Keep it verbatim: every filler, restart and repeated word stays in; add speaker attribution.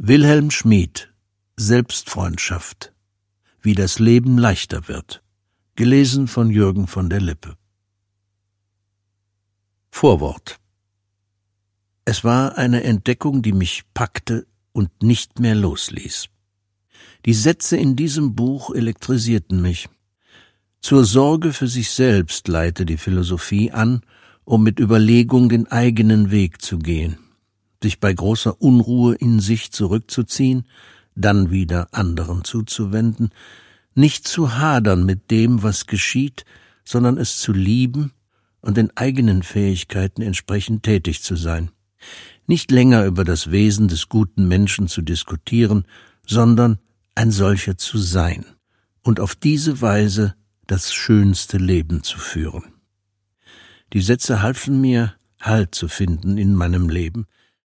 Speaker 1: Wilhelm Schmid, Selbstfreundschaft. Wie das Leben leichter wird. Gelesen von Jürgen von der Lippe. Vorwort. Es war eine Entdeckung, die mich packte und nicht mehr losließ. Die Sätze in diesem Buch elektrisierten mich. Zur Sorge für sich selbst leite die Philosophie an, um mit Überlegung den eigenen Weg zu gehen, sich bei großer Unruhe in sich zurückzuziehen, dann wieder anderen zuzuwenden, nicht zu hadern mit dem, was geschieht, sondern es zu lieben und den eigenen Fähigkeiten entsprechend tätig zu sein. Nicht länger über das Wesen des guten Menschen zu diskutieren, sondern ein solcher zu sein und auf diese Weise das schönste Leben zu führen. Die Sätze halfen mir, Halt zu finden in meinem Leben,